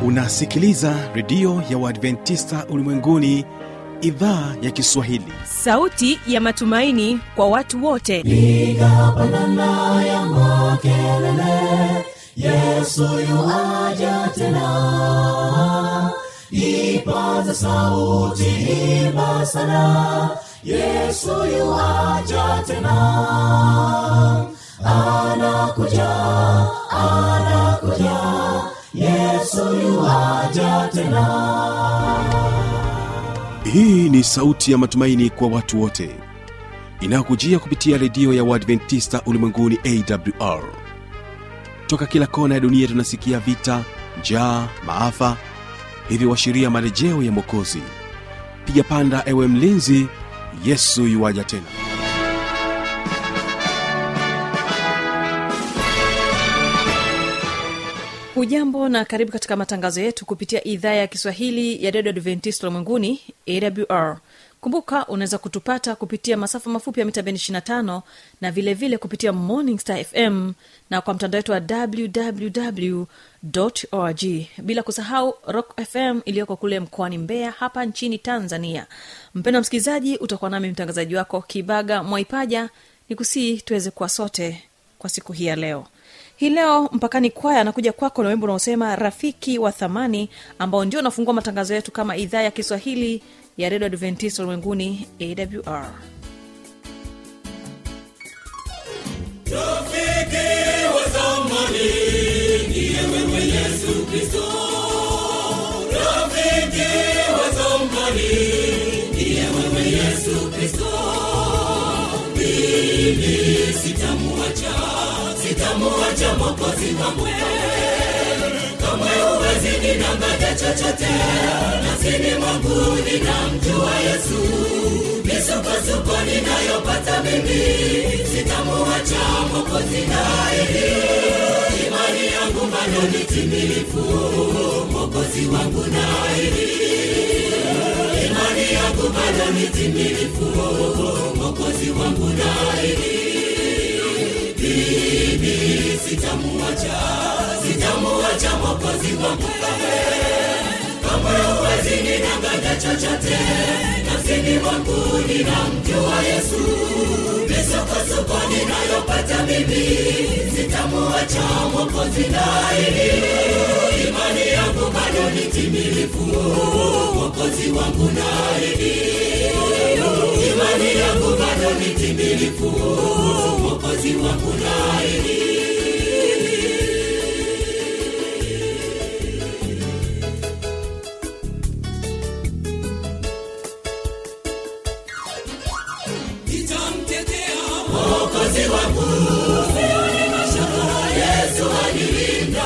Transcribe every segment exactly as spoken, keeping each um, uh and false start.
Unasikiliza redio ya Waadventista Ulimwenguni, idhaa ya Kiswahili. Sauti ya matumaini kwa watu wote. Piga pandana ya makelele, Yesu yu aja tena. Ipaza sauti, imba sana, Yesu yu aja tena. Anakuja, anakuja, Yesu yu aja tena. Hii ni sauti ya matumaini kwa watu wote, inayokujia kupitia redio ya Waadventista Ulimwenguni A W R. Toka kila kona ya dunia tunasikia vita, njaa, maafa, hivyo washiria marejeo ya Mwokozi. Piga panda ewe mlinzi, Yesu yuaja tena. Hujambo na karibu katika matangazo yetu kupitia idhaa ya Kiswahili ya Radio Adventista Ulimwenguni A W R. Kumbuka unaweza kutupata kupitia masafa mafupi ya mita bendi ishirini na tano na vile vile kupitia Morning Star F M na kwa mtandao wetu wa w w w dot org. Bila kusahau Rock F M iliyoko kule mkoani Mbeya hapa nchini Tanzania. Mpendwa msikilizaji, utakuwa nami mtangazaji wako Kibaga Mwaipaja, nikusii tuweze kuwa sote kwa siku hii ya leo. Hii leo mpakani kwaya anakuja kwako na wimbo unaosema Rafiki wa Thamani, ambao ndio unafungua matangazo yetu kama idhaa ya Kiswahili ya Radio Adventista Ulimwenguni A W R. Rafiki wa thamani, ndiye wewe Yesu Kristo. Rafiki wa thamani, ndiye wewe Yesu Kristo. Mimi sitamuacha, sitamuacha Mwokozi wangu. Kama uwezi ninang'ata chochote, nafsini mwangu ninamjua Yesu. Misukosuko ninayopata mimi, sitamuacha Mwokozi naye. Imani yangu bado ni timilifu, Mwokozi wangu naye. Imani yangu bado ni timilifu, Mwokozi wangu naye. Mimi sitamuacha, sitamuacha Mwokozi wangu. Kama uwezi ninang'ata chochote, nafsini mwangu ninamjua Yesu. Misukosuko ninayopata mimi, sitamuacha Mwokozi naye. Imani yangu bado ni timilifu, Mwokozi wangu naye. Imani yangu bado ni timilifu, Mwokozi wangu naye. Mwokozi wangu, sioni mashaka, Yesu anilinda.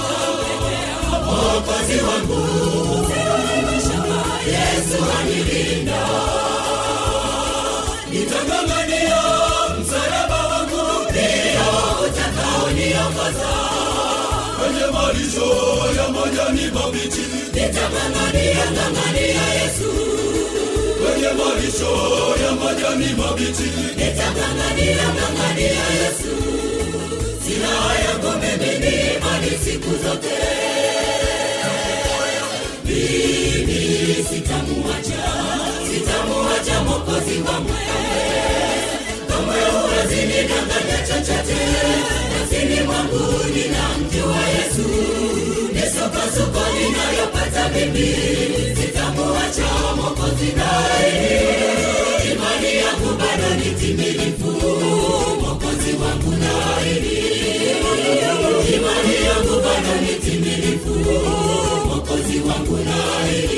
Mwokozi wangu, sioni mashaka, Yesu anilinda. Nitang'ang'ania msalaba wangu, ndio utakaoniongoza kwenye malisho ya majani mabichi. Nitang'ang'ania, ng'ang'ania Yesu kwenye malisho ya majani mabichi. Nitang'ang'ania, ng'ang'ania Yesu. Silaha yangu mimi ni imani siku zote. Mimi sitamuacha, sitamuacha Mwokozi wangu. Kama uwezi ninang'ata chochote, nafsini mwangu ninamjua Yesu. Misukosuko ninayopata mimi, sitamuacha Mwokozi naye. Imani yangu bado ni timilifu, Mwokozi wangu naye. Imani yangu bado ni timilifu, Mwokozi wangu naye.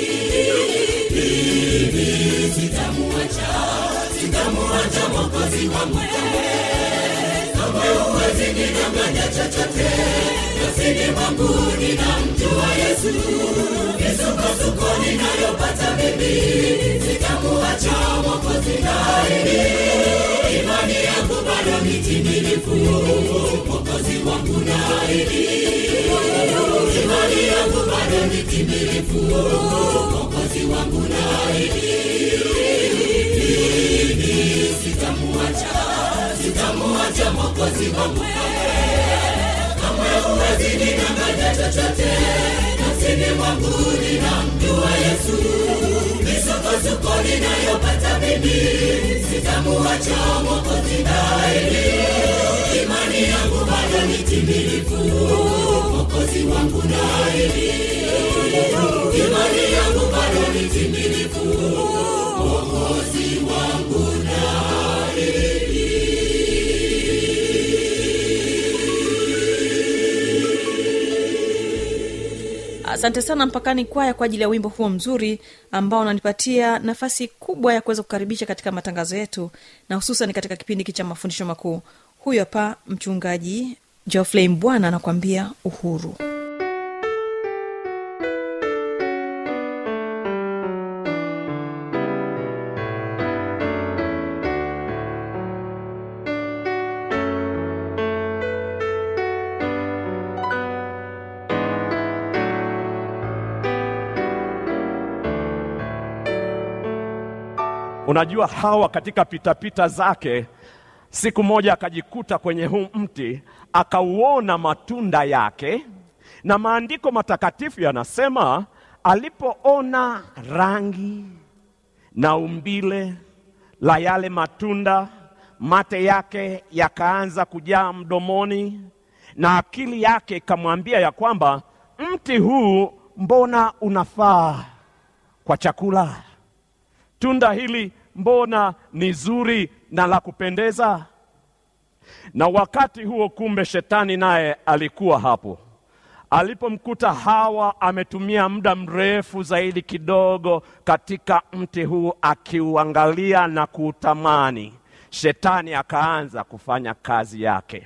Mimi sitamuacha, sitamuacha Mwokozi wangu. Kama uwezi ninang'ata chochote, nafsini mwangu ninamjua Yesu. Misukosuko ninayopata mimi, sitamuacha Mwokozi naye. Imani yangu bado ni timilifu, Mwokozi wangu naye. Imani yangu bado ni timilifu, Mwokozi wangu naye. Mimi sitamuacha, sitamuacha Mwokozi wangu. Kama uwezi ninang'ata chochote, nafsini mwangu ninamjua Yesu. Misukosuko ninayopata mimi, sitamuacha Mwokozi daima. Imani yangu bado ni timilifu, Mwokozi wangu daima. Imani yangu bado ni timilifu, Mwokozi wangu daima. Asante sana Mpakani Kwaya kwa ajili ya wimbo huo mzuri ambao unanipatia nafasi kubwa ya kuweza kukaribisha katika matangazo yetu, na hususan katika kipindi cha mafundisho makuu. Huyu hapa mchungaji Geoffrey Mbwana anakuambia uhuru. Unajua Hawa katika pitapita zake, siku moja akajikuta kwenye huu mti, akauona matunda yake, na maandiko matakatifu yanasema alipoona rangi na umbile la yale matunda, mate yake yakaanza kujaa mdomoni, na akili yake ikamwambia ya kwamba mti huu mbona unafaa kwa chakula? Tunda hili mbona ni zuri na la kupendeza? Na wakati huo kumbe shetani naye alikuwa hapo. Alipomkuta Hawa ametumia muda mrefu zaidi kidogo katika mti huu akiuangalia na kuutamani, shetani akaanza kufanya kazi yake.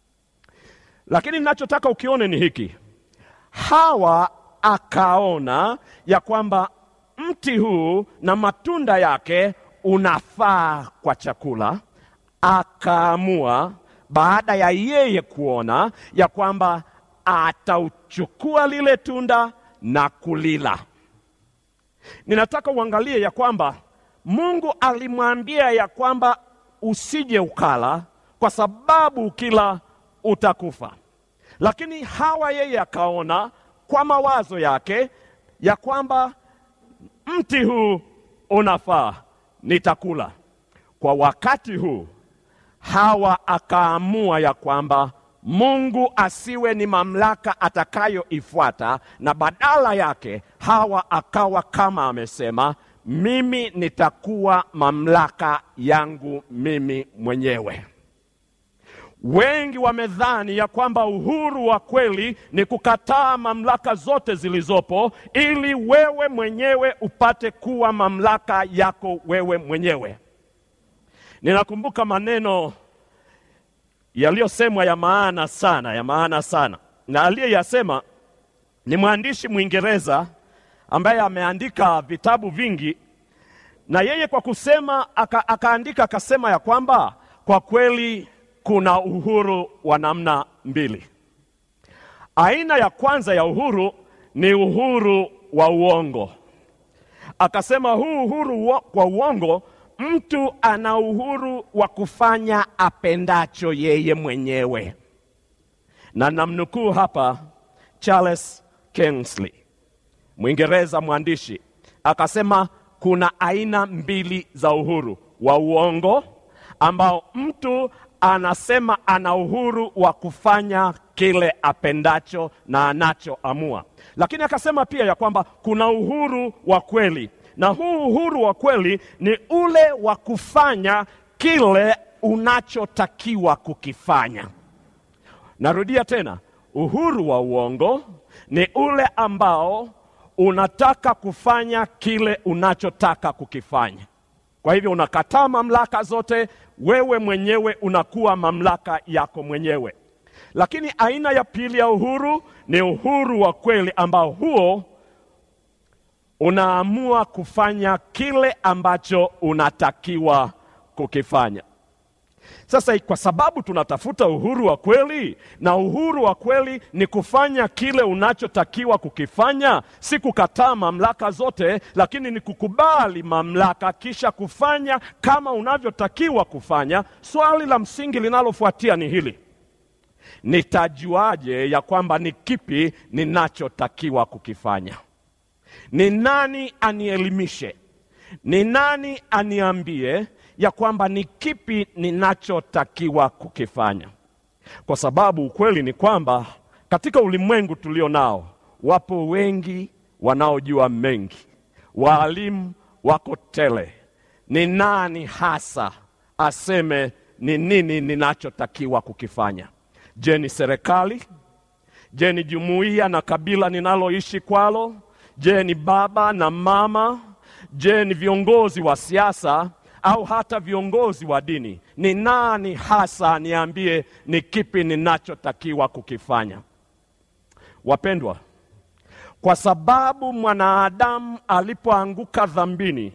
Lakini ninachotaka ukione ni hiki. Hawa akaona ya kwamba mti huu na matunda yake unafaa kwa chakula. Akaamua baada ya yeye kuona ya kwamba atauchukua lile tunda na kulila. Ninataka uangalie ya kwamba Mungu alimwambia ya kwamba usije ukala, kwa sababu ukila utakufa. Lakini Hawa yeye akaona kwa mawazo yake ya kwamba mti huu unafaa, nitakula. Kwa wakati huu Hawa akaamua ya kwamba Mungu asiwe ni mamlaka atakayoifuata, na badala yake Hawa akawa kama amesema, mimi nitakuwa mamlaka yangu mimi mwenyewe. Wengi wamedhani ya kwamba uhuru wa kweli ni kukataa mamlaka zote zilizopo ili wewe mwenyewe upate kuwa mamlaka yako wewe mwenyewe. Ninakumbuka maneno yaliyosemwa ya maana sana, ya maana sana. Na aliyeyasema ni mwandishi Mwingereza ambaye ameandika vitabu vingi, na yeye kwa kusema aka, akaandika akasema ya kwamba kwa kweli kuna uhuru wa namna mbili. Aina ya kwanza ya uhuru ni uhuru wa uongo. Akasema huu uhuru wa uongo, mtu ana uhuru wa kufanya apendacho yeye mwenyewe. Na namnukuu hapa Charles Kingsley, Mwingereza mwandishi, akasema kuna aina mbili za uhuru wa uongo, ambao mtu anasema ana uhuru wa kufanya kile apendacho na anachoamua. Lakini akasema pia ya kwamba kuna uhuru wa kweli, na huu uhuru wa kweli ni ule wa kufanya kile unachotakiwa kukifanya. Narudia tena, uhuru wa uongo ni ule ambao unataka kufanya kile unachotaka kukifanya. Kwa hivyo unakataa mamlaka zote, wewe mwenyewe unakuwa mamlaka yako mwenyewe. Lakini aina ya pili ya uhuru ni uhuru wa kweli, ambao huo unaamua kufanya kile ambacho unatakiwa kukifanya. Sasa kwa sababu tunatafuta uhuru wa kweli, na uhuru wa kweli ni kufanya kile unachotakiwa kukifanya, si kukataa mamlaka zote, lakini ni kukubali mamlaka kisha kufanya kama unavyotakiwa kufanya. Swali la msingi linalofuatia ni hili: nitajuaje ya kwamba ni kipi ninachotakiwa kukifanya? Ni nani anielimishe? Ni nani aniambie ya kwamba ni kipi ninachotakiwa kukifanya? Kwa sababu ukweli ni kwamba katika ulimwengu tulio nao, wapo wengi wanaojua mengi. Walimu wako tele. Ni nani hasa aseme ni nini ninachotakiwa kukifanya? Je, ni serikali? Je, ni jumuiya na kabila ninaloishi kwalo? Je, ni baba na mama? Je, ni viongozi wa siasa au hata viongozi wa dini? Ni nani hasa niambie ni kipi ninachotakiwa kukifanya? Wapendwa, kwa sababu mwanadamu alipoanguka dhambini,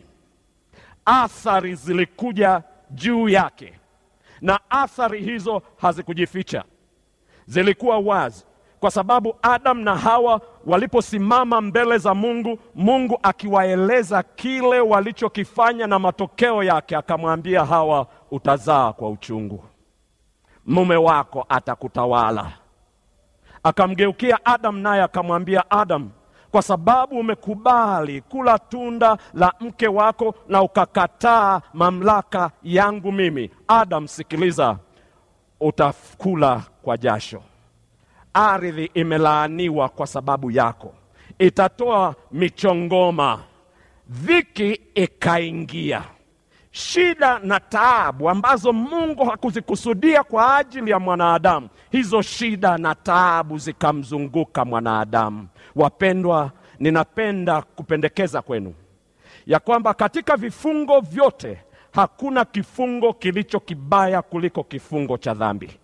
athari zilikuja juu yake, na athari hizo hazikujificha, zilikuwa wazi. Kwa sababu Adam na Hawa waliposimama mbele za Mungu, Mungu akiwaeleza kile walichokifanya na matokeo yake, akamwambia Hawa, utazaa kwa uchungu, mume wako atakutawala. Akamgeukia Adam naye akamwambia Adam, kwa sababu umekubali kula tunda la mke wako na ukakataa mamlaka yangu mimi, Adam, sikiliza, utakula kwa jasho. Ardhi imelaaniwa kwa sababu yako, itatoa michongoma. Dhiki ikaingia, shida na taabu ambazo Mungu hakuzikusudia kwa ajili ya mwanadamu, hizo shida na taabu zikamzunguka mwanadamu. Wapendwa, ninapenda kupendekeza kwenu ya kwamba katika vifungo vyote hakuna kifungo kilicho kibaya kuliko kifungo cha dhambi.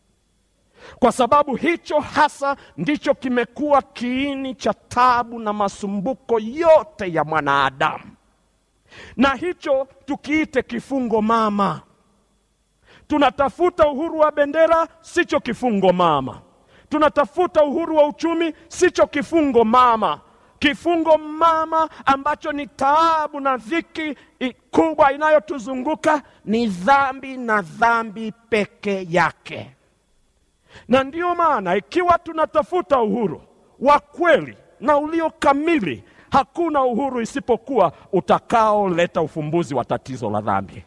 Kwa sababu hicho hasa ndicho kimekuwa kiini cha taabu na masumbuko yote ya mwanadamu. Na hicho tukiite kifungo mama. Tunatafuta uhuru wa bendera, sicho kifungo mama. Tunatafuta uhuru wa uchumi, sicho kifungo mama. Kifungo mama ambacho ni taabu na dhiki kubwa inayotuzunguka ni dhambi, na dhambi peke yake. Na ndio maana ikiwa tunatafuta uhuru wa kweli na ulio kamili, hakuna uhuru isipokuwa utakaoleta ufumbuzi wa tatizo la dhambi.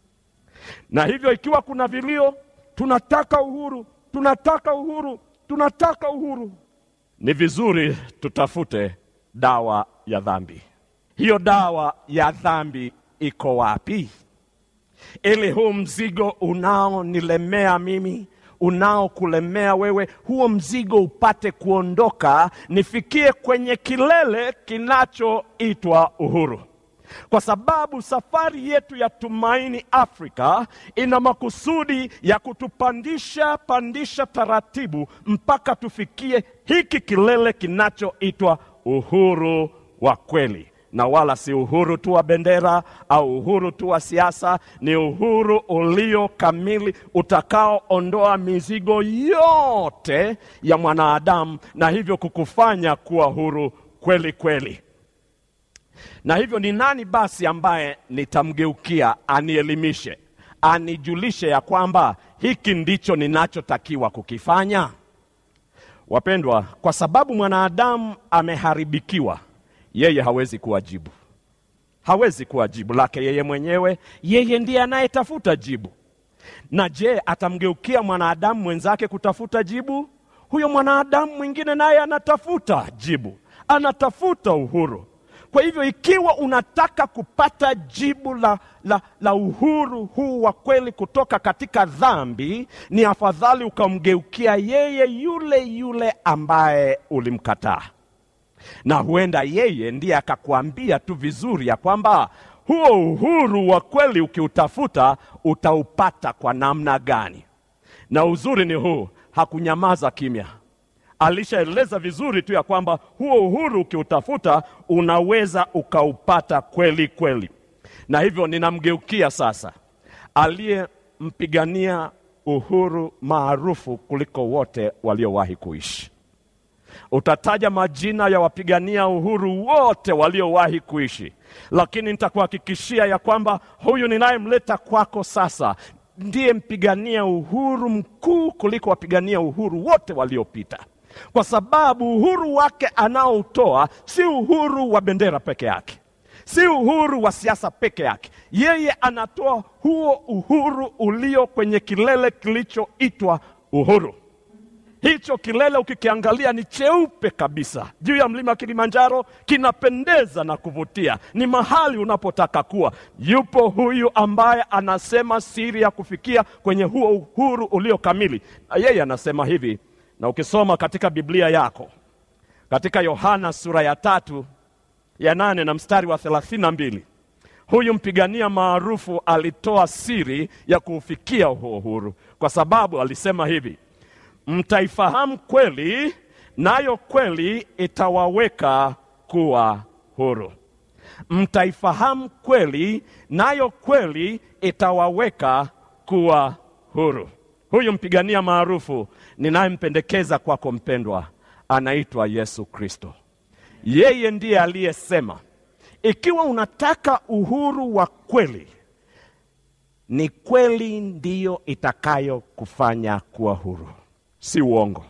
Na hivyo ikiwa kuna vilio, tunataka uhuru, tunataka uhuru, tunataka uhuru, ni vizuri tutafute dawa ya dhambi. Hiyo dawa ya dhambi iko wapi? Ili huu mzigo unaonilemea mimi, unao kulemea wewe, huo mzigo upate kuondoka, nifikie kwenye kilele kinachoitwa uhuru. Kwa sababu safari yetu ya Tumaini Afrika ina makusudi ya kutupandisha pandisha taratibu mpaka tufikie hiki kilele kinachoitwa uhuru wa kweli. Na wala si uhuru tu wa bendera au uhuru tu wa siasa, ni uhuru ulio kamili utakaoondoa mizigo yote ya mwanadamu, na hivyo kukufanya kuwa huru kweli kweli. Na hivyo ni nani basi ambaye nitamgeukia anielimishe, anijulishe ya kwamba hiki ndicho ninachotakiwa kukifanya? Wapendwa, kwa sababu mwanadamu ameharibikiwa, yeye hawezi kuwajibu. Hawezi kuwajibu lake yeye mwenyewe, yeye ndiye anayetafuta jibu. Na je, atamgeukia mwanadamu mwenzake kutafuta jibu? Huyo mwanadamu mwingine naye anatafuta jibu, anatafuta uhuru. Kwa hivyo ikiwa unataka kupata jibu la, la, la uhuru huu wa kweli kutoka katika dhambi, ni afadhali ukamgeukia yeye yule yule ambaye ulimkataa. Na huenda yeye ndiye akakwambia tu vizuri ya kwamba huo uhuru wa kweli ukiutafuta utaupata kwa namna gani. Na uzuri ni huu, hakunyamaza kimya. Alishaeleza vizuri tu ya kwamba huo uhuru ukiutafuta unaweza ukaupata kweli kweli. Na hivyo ninamgeukia sasa aliyempigania uhuru maarufu kuliko wote waliowahi kuishi. Utataja majina ya wapigania uhuru wote waliowahi kuishi, lakini nitakuhakikishia ya kwamba huyu ninayemleta kwako sasa ndiye mpigania uhuru mkuu kuliko wapigania uhuru wote waliopita, kwa sababu uhuru wake anaoutoa si uhuru wa bendera peke yake, si uhuru wa siasa peke yake. Yeye anatoa huo uhuru ulio kwenye kilele kilichoitwa uhuru. Hicho kilele ukikiangalia ni cheupe kabisa juu ya mlima Kilimanjaro, kinapendeza na kuvutia. Ni mahali unapotaka kuwa. Yupo huyu ambaye anasema siri ya kufikia kwenye huo uhuru ulio kamili. Na yeye anasema hivi, na ukisoma katika Biblia yako, katika Yohana sura ya tatu ya nane na mstari wa thelathini na mbili, huyu mpigania maarufu alitoa siri ya kufikia huo uhuru, kwa sababu alisema hivi: mtaifahamu kweli, nayo kweli itawaweka kuwa huru. Mtaifahamu kweli, nayo kweli itawaweka kuwa huru. Huyu mpigania maarufu ninayempendekeza kwako mpendwa, anaitwa Yesu Kristo. Yeye ndiye aliyesema, ikiwa unataka uhuru wa kweli, ni kweli ndiyo itakayo kufanya kuwa huru, si uongo.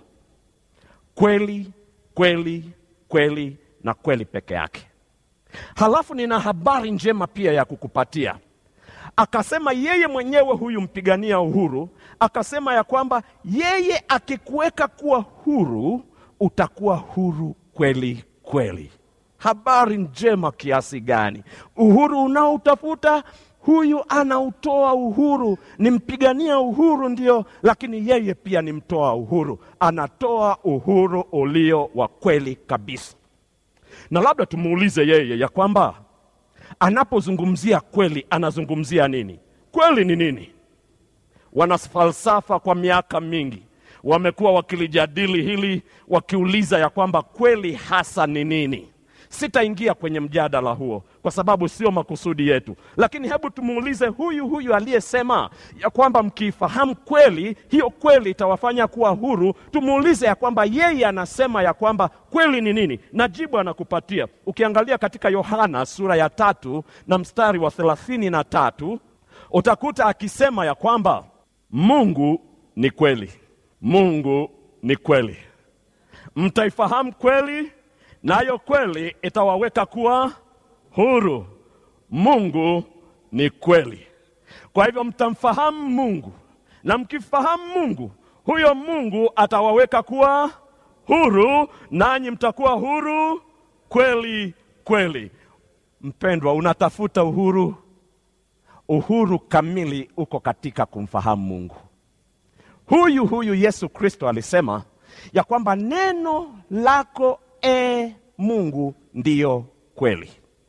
Kweli, kweli, kweli na kweli peke yake. Halafu nina habari njema pia ya kukupatia. Akasema yeye mwenyewe huyu mpigania uhuru, akasema ya kwamba yeye akikuweka kuwa huru, utakuwa huru kweli kweli. Habari njema kiasi gani! Uhuru unaoutafuta, huyu anautoa uhuru. Ni mpigania uhuru ndio, lakini yeye pia ni mtoa uhuru. Anatoa uhuru ulio wa kweli kabisa. Na labda tumuulize yeye ya kwamba anapozungumzia kweli anazungumzia nini? Kweli ni nini? Wanafalsafa kwa miaka mingi wamekuwa wakilijadili hili, wakiuliza ya kwamba kweli hasa ni nini. Sitaingia kwenye mjadala huo kwa sababu sio makusudi yetu, lakini hebu tumuulize huyu huyu aliyesema ya kwamba mkifahamu kweli, hiyo kweli itawafanya kuwa huru. Tumuulize ya kwamba yeye anasema ya kwamba kweli ni nini, na jibu anakupatia. Ukiangalia katika Yohana sura ya tatu na mstari wa thelathini na tatu, utakuta akisema ya kwamba Mungu ni kweli. Mungu ni kweli. Mtaifahamu kweli, nayo kweli itawaweka kuwa huru. Mungu ni kweli. Kwa hivyo mtamfahamu Mungu, na mkifahamu Mungu, huyo Mungu atawaweka kuwa huru, nanyi mtakuwa huru kweli kweli. Mpendwa, unatafuta uhuru? Uhuru kamili uko katika kumfahamu Mungu. Huyu huyu Yesu Kristo alisema ya kwamba neno lako e Mungu ndiyo kweli.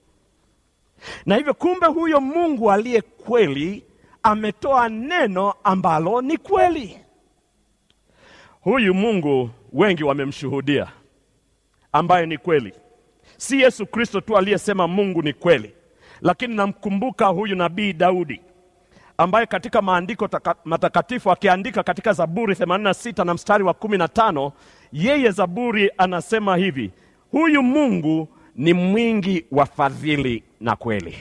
Na hivyo kumbe huyo Mungu aliye kweli ametoa neno ambalo ni kweli. Huyu Mungu wengi wamemshuhudia ambaye ni kweli. Si Yesu Kristo tu aliyesema Mungu ni kweli, lakini namkumbuka huyu nabii Daudi ambaye katika maandiko taka, matakatifu akiandika katika Zaburi themanini na sita na mstari wa kumi na tano, yeye Zaburi anasema hivi: huyu Mungu ni mwingi wa fadhili na kweli.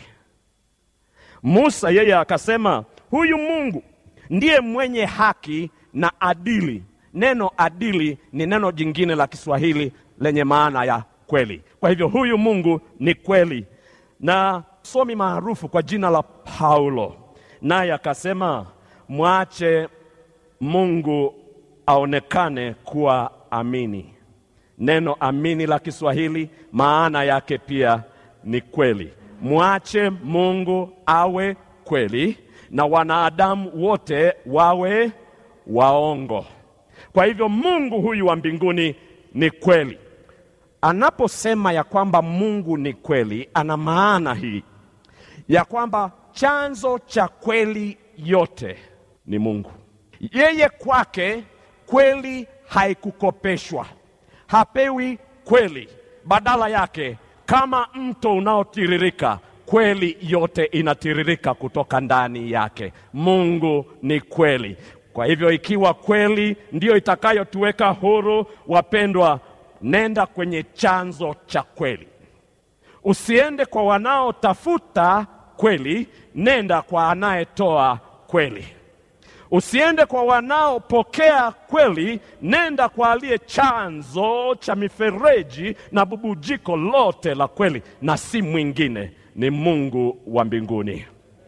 Musa yeye akasema huyu Mungu ndiye mwenye haki na adili. Neno adili ni neno jingine la Kiswahili lenye maana ya kweli. Kwa hivyo huyu Mungu ni kweli. Na somi maarufu kwa jina la Paulo naye akasema mwache Mungu aonekane kuwa amini. Neno amini la Kiswahili maana yake pia ni kweli. Mwache Mungu awe kweli na wanadamu wote wawe waongo. Kwa hivyo Mungu huyu wa mbinguni ni kweli. Anaposema ya kwamba Mungu ni kweli, ana maana hii ya kwamba chanzo cha kweli yote ni Mungu. Yeye kwake kweli haikukopeshwa, hapewi kweli. Badala yake, kama mto unaotiririka, kweli yote inatiririka kutoka ndani yake. Mungu ni kweli. Kwa hivyo ikiwa kweli ndiyo itakayotuweka huru, wapendwa, nenda kwenye chanzo cha kweli. Usiende kwa wanaotafuta kweli, nenda kwa anayetoa kweli. Usiende kwa wanaopokea kweli, nenda kwa aliye chanzo cha mifereji na bubujiko lote la kweli, na si mwingine, ni Mungu wa mbinguni.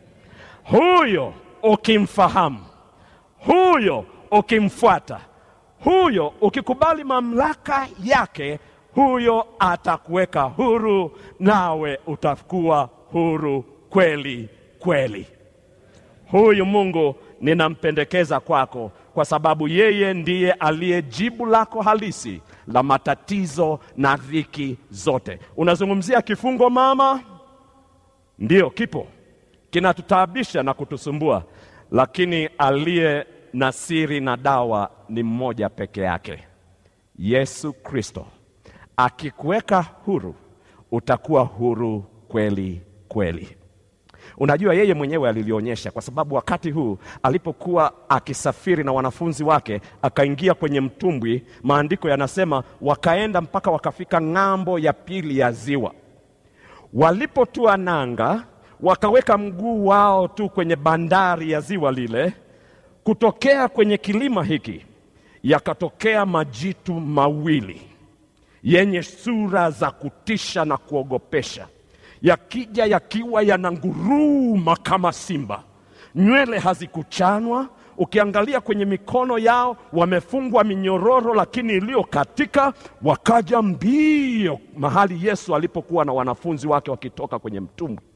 Huyo ukimfahamu, huyo ukimfuata, huyo ukikubali mamlaka yake, huyo atakuweka huru, nawe utakuwa huru kweli kweli. Huyu Mungu ninampendekeza kwako, kwa sababu yeye ndiye aliye jibu lako halisi la matatizo na dhiki zote. Unazungumzia kifungo mama? Ndiyo, kipo, kinatutaabisha na kutusumbua, lakini aliye na siri na dawa ni mmoja peke yake, Yesu Kristo. Akikuweka huru, utakuwa huru kweli kweli. Unajua, yeye mwenyewe alilionyesha, kwa sababu wakati huu alipokuwa akisafiri na wanafunzi wake, akaingia kwenye mtumbwi, maandiko yanasema wakaenda mpaka wakafika ng'ambo ya pili ya ziwa. Walipotua nanga, wakaweka mguu wao tu kwenye bandari ya ziwa lile, kutokea kwenye kilima hiki yakatokea majitu mawili yenye sura za kutisha na kuogopesha, yakija yakiwa yananguruma kama simba. Nywele hazikuchanwa, ukiangalia kwenye mikono yao wamefungwa minyororo lakini iliyo katika. Wakaja mbio mahali Yesu alipokuwa na wanafunzi wake wakitoka kwenye mtumbwi.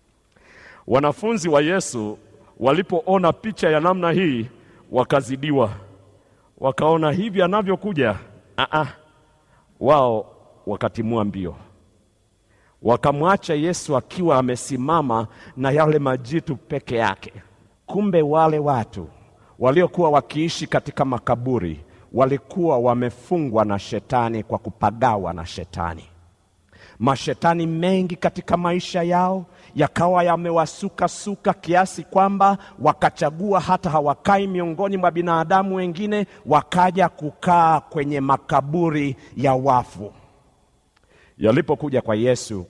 Wanafunzi wa Yesu walipoona picha ya namna hii, wakazidiwa, wakaona hivi anavyokuja, a a wao wakatimua mbio, wakamwacha Yesu akiwa amesimama na yale majitu peke yake. Kumbe wale watu waliokuwa wakiishi katika makaburi walikuwa wamefungwa na shetani, kwa kupagawa na shetani. Mashetani mengi katika maisha yao yakawa yamewasuka suka kiasi kwamba wakachagua hata hawakai miongoni mwa binadamu wengine, wakaja kukaa kwenye makaburi ya wafu. Yalipokuja kwa Yesu,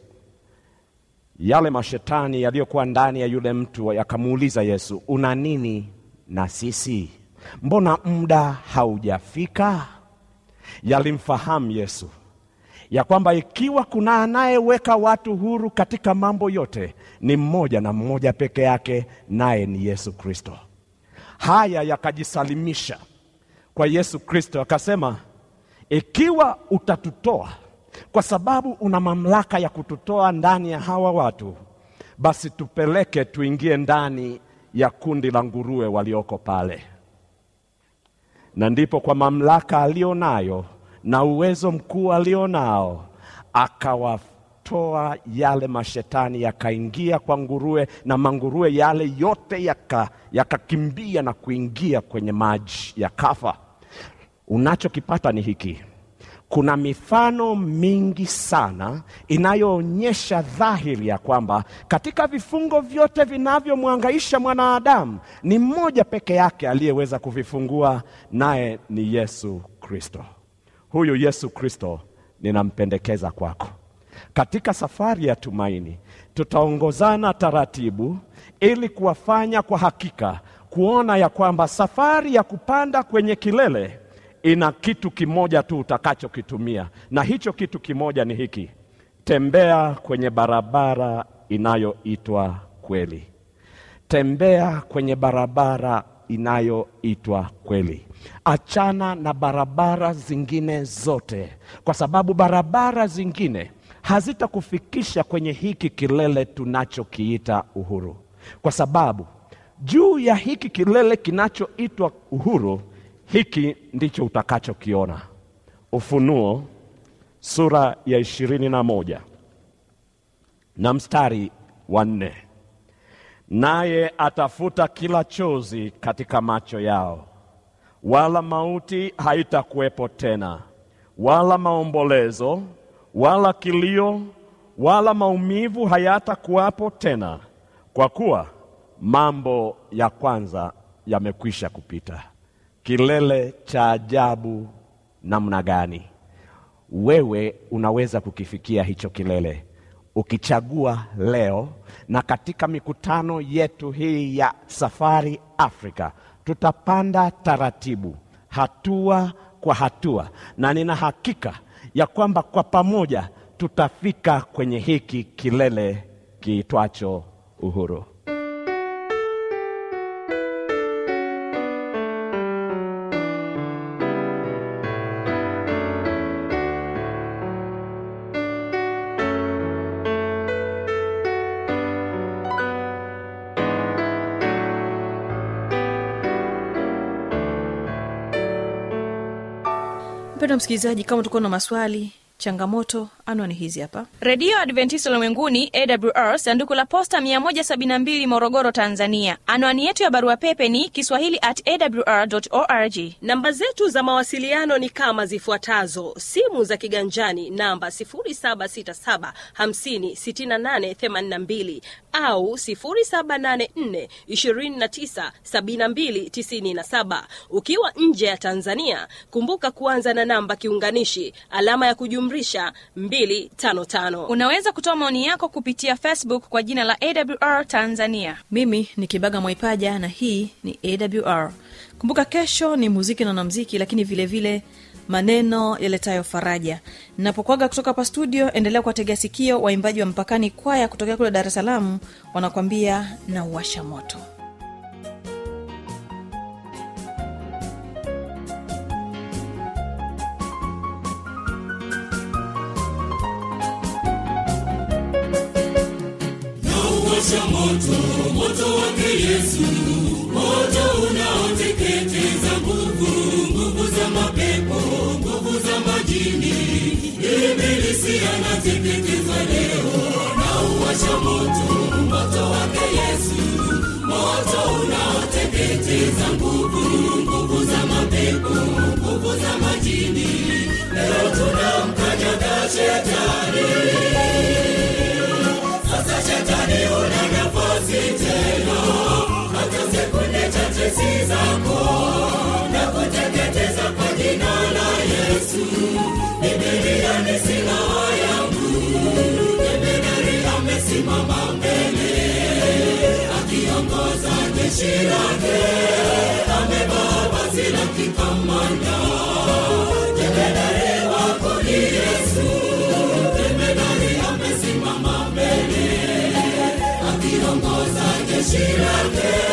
yale mashetani yaliyokuwa ndani ya yule mtu yakamuuliza Yesu, una nini na sisi? Mbona muda haujafika? Yalimfahamu Yesu ya kwamba ikiwa kuna anayeweka watu huru katika mambo yote, ni mmoja na mmoja peke yake, naye ni Yesu Kristo. Haya yakajisalimisha kwa Yesu Kristo, akasema, ikiwa utatutoa, kwa sababu una mamlaka ya kututoa ndani ya hawa watu, basi tupeleke tuingie ndani ya kundi la nguruwe walioko pale. Na ndipo kwa mamlaka alionayo na uwezo mkuu alionao, akawatoa yale mashetani, yakaingia kwa nguruwe, na manguruwe yale yote yaka yakakimbia na kuingia kwenye maji yakafa. Unachokipata ni hiki: kuna mifano mingi sana inayoonyesha dhahiri ya kwamba katika vifungo vyote vinavyomhangaisha mwanadamu, ni mmoja peke yake aliyeweza kuvifungua, naye ni Yesu Kristo. Huyu Yesu Kristo ninampendekeza kwako. Katika safari ya tumaini, tutaongozana taratibu ili kuwafanya kwa hakika kuona ya kwamba safari ya kupanda kwenye kilele ina kitu kimoja tu utakachokitumia, na hicho kitu kimoja ni hiki: tembea kwenye barabara inayoitwa kweli. Tembea kwenye barabara inayoitwa kweli. Achana na barabara zingine zote, kwa sababu barabara zingine hazitakufikisha kwenye hiki kilele tunachokiita uhuru. Kwa sababu juu ya hiki kilele kinachoitwa uhuru, hiki ndicho utakachokiona. Ufunuo sura ya ishirini na moja na mstari wa nne. Naye atafuta kila chozi katika macho yao, wala mauti haitakuwepo tena, wala maombolezo, wala kilio, wala maumivu hayatakuwapo tena, kwa kuwa mambo ya kwanza yamekwisha kupita. Kilele cha ajabu namna gani! Wewe unaweza kukifikia hicho kilele ukichagua leo. Na katika mikutano yetu hii ya Safari Afrika, tutapanda taratibu, hatua kwa hatua, na nina hakika ya kwamba kwa pamoja tutafika kwenye hiki kilele kiitwacho uhuru. Mpendwa msikilizaji, kama tuko na maswali, changamoto, anwani hizi hapa. Radio Adventista Ulimwenguni A W R, sanduku la posta mia moja sabini na mbili, Morogoro, Tanzania. Anwani yetu ya barua pepe ni kiswahili at a w r dot org. Namba zetu za mawasiliano ni kama zifuatazo: simu za kiganjani namba sifuri saba sita saba hamsini sitini na nane themanini na mbili au sifuri saba nane nne ishirini na tisa sabini na mbili tisini na saba. Ukiwa nje ya Tanzania, kumbuka kuanza na namba kiunganishi alama ya kujumlisha mbili tano tano. Unaweza kutoa maoni yako kupitia Facebook kwa jina la A W R Tanzania. Mimi ni Kibaga Mwaipaja na hii ni A W R. Kumbuka kesho ni muziki na wanamuziki, lakini vile vile maneno yaletayo faraja. Ninapokuaga kutoka hapa studio, endelea kuwategea sikio waimbaji wa Mpakani Kwaya kutoka kule Dar es Salaam, wanakuambia na uwasha moto. Washa moto, moto wake Yesu, moto unaoteketeza nguvu, nguvu za mapepo, nguvu za majini. Ibilisi anateketezwa leo. Na uwasha moto, moto wake Yesu, moto unaoteketeza nguvu, nguvu za mapepo, nguvu za majini. Leo tunamkanyaga shetani. Sasa shetani una nafasi tena, hata sekunde chache si zako, na kuteketeza kwa jina la Yesu. Biblia ni silaha yangu, jemedari amesimama mbele, akiongoza jeshi lake, amevaa vazi la kikamanda. Jemedari wako ni Yesu, jemedari amesimama mbele, akiongoza jeshi lake.